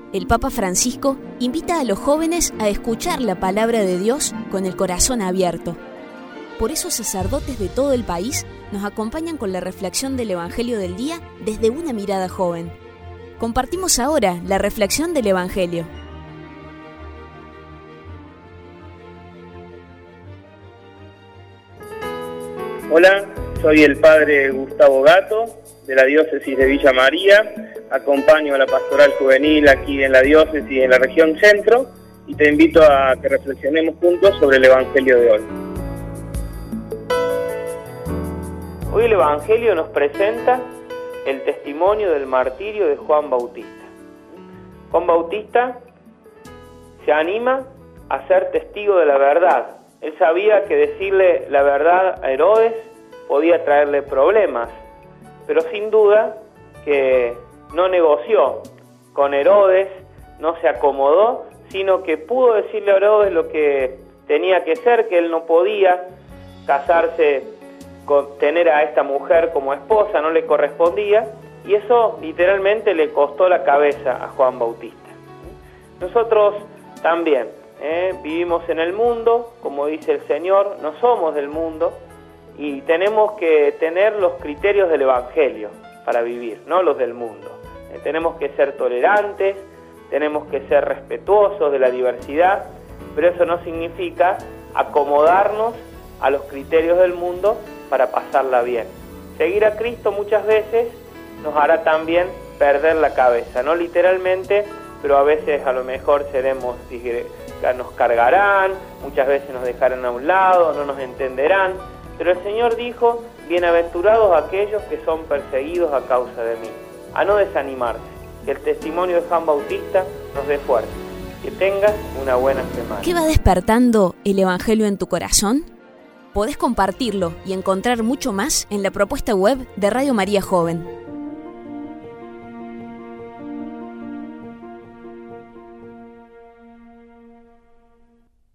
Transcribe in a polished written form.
el Papa Francisco invita a los jóvenes a escuchar la palabra de Dios con el corazón abierto. Por eso sacerdotes de todo el país nos acompañan con la reflexión del Evangelio del día desde una mirada joven. Compartimos ahora la reflexión del Evangelio. Hola, soy el padre Gustavo Gato, de la diócesis de Villa María. Acompaño a la pastoral juvenil aquí en la diócesis, en la región centro, y te invito a que reflexionemos juntos sobre el Evangelio de hoy. Hoy el Evangelio nos presenta el testimonio del martirio de Juan Bautista. Juan Bautista se anima a ser testigo de la verdad. Él sabía que decirle la verdad a Herodes podía traerle problemas, pero sin duda que no negoció con Herodes, no se acomodó, sino que pudo decirle a Herodes lo que tenía que ser, que él no podía casarse, tener a esta mujer como esposa, no le correspondía, y eso literalmente le costó la cabeza a Juan Bautista. Nosotros también vivimos en el mundo, como dice el Señor, no somos del mundo, y tenemos que tener los criterios del Evangelio para vivir, no los del mundo. Tenemos que ser tolerantes, tenemos que ser respetuosos de la diversidad, pero eso no significa acomodarnos a los criterios del mundo para pasarla bien. Seguir a Cristo muchas veces nos hará también perder la cabeza, no literalmente, pero a veces a lo mejor nos cargarán, muchas veces nos dejarán a un lado, no nos entenderán, pero el Señor dijo: bienaventurados aquellos que son perseguidos a causa de mí. A no desanimarse, que el testimonio de Juan Bautista nos dé fuerza. Que tengas una buena semana. ¿Qué va despertando el Evangelio en tu corazón? Podés compartirlo y encontrar mucho más en la propuesta web de Radio María Joven.